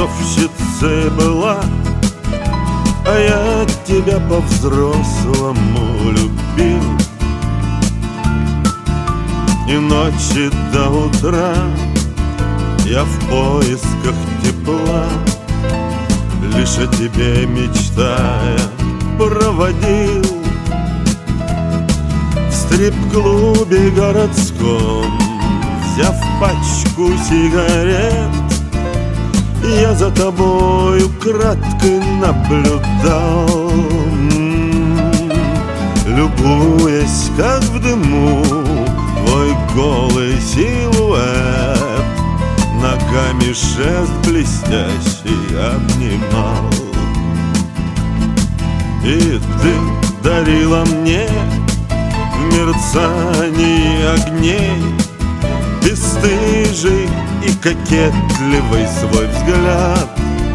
танцовщицей была, а я тебя по-взрослому любил. И ночи до утра я в поисках тепла, лишь о тебе мечтая проводил. В стрип-клубе городском, взяв пачку сигарет, я за тобою краткой наблюдал, любуясь, как в дыму твой голый силуэт ногами шест блестящий обнимал. И ты дарила мне в мерцании огней бесстыжий и кокетливый свой взгляд.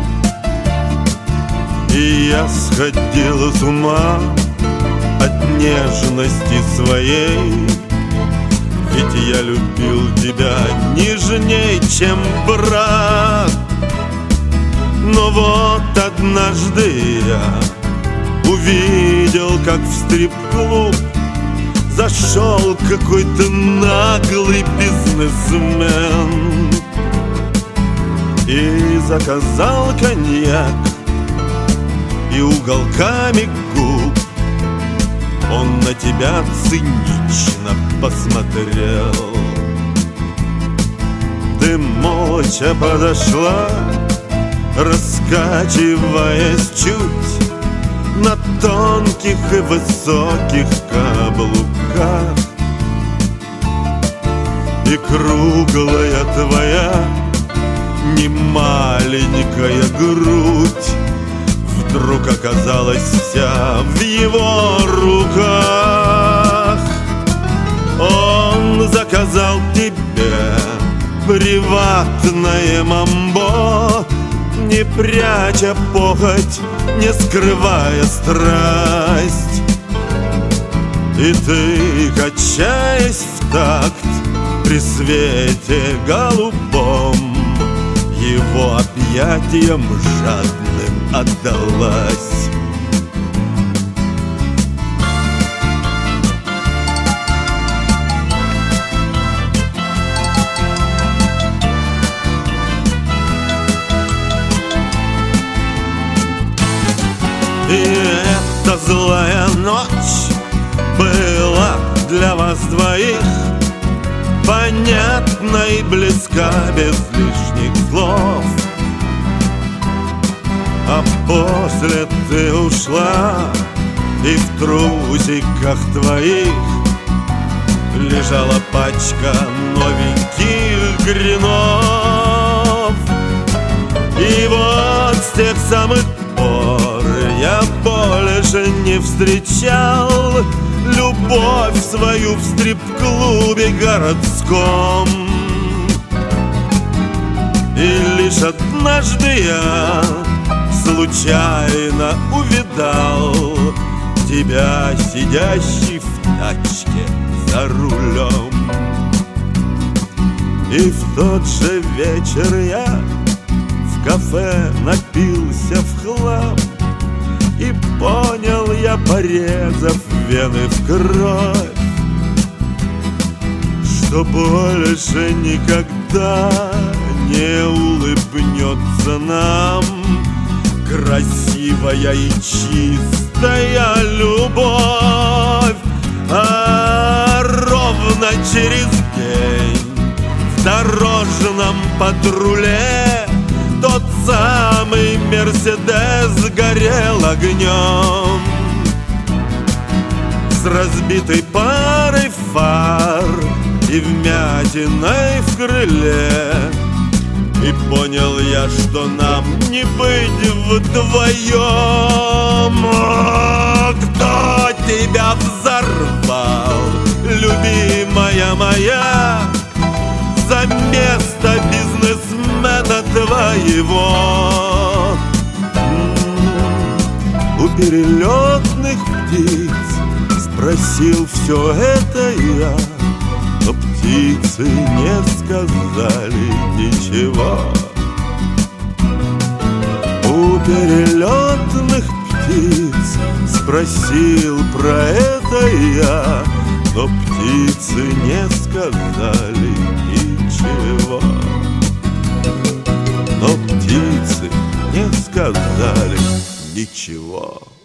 И я сходил с ума от нежности своей, ведь я любил тебя нежней, чем брат. Но вот однажды я увидел, как в стрип-клуб зашел какой-то наглый бизнесмен и заказал коньяк, и уголками губ он на тебя цинично посмотрел. Ты молча подошла, раскачиваясь чуть на тонких и высоких каблуках, и круглая твоя немаленькая грудь вдруг оказалась вся в его руках. Он заказал тебе приватное мамбо, не пряча похоть, не скрывая страсть. И ты, качаясь в такт при свете голубом, его объятиям жадным отдалась. И эта злая ночь была для вас двоих понятна и близка без лишних слов. А после ты ушла, и в трусиках твоих лежала пачка новеньких гринов. И вот с тех самых пор я больше не встречал любовь свою в стрип-клубе городском. И лишь однажды я случайно увидал тебя, сидящий в тачке за рулем. И в тот же вечер я в кафе напился в хлам, и понял я, порезав вены в кровь, что больше никогда не улыбнется нам красивая и чистая любовь. А ровно через день в дорожном патруле тот самый Мерседес горел огнем, с разбитой парой фар и вмятиной в крыле. И понял я, что нам не быть вдвоем. Кто тебя взорвал, любимая моя, за место бизнесмена твоего? У перелетных птиц спросил все это я, но птицы не сказали ничего. перелетных птиц спросил про это я, но птицы не сказали ничего. Но птицы не сказали ничего.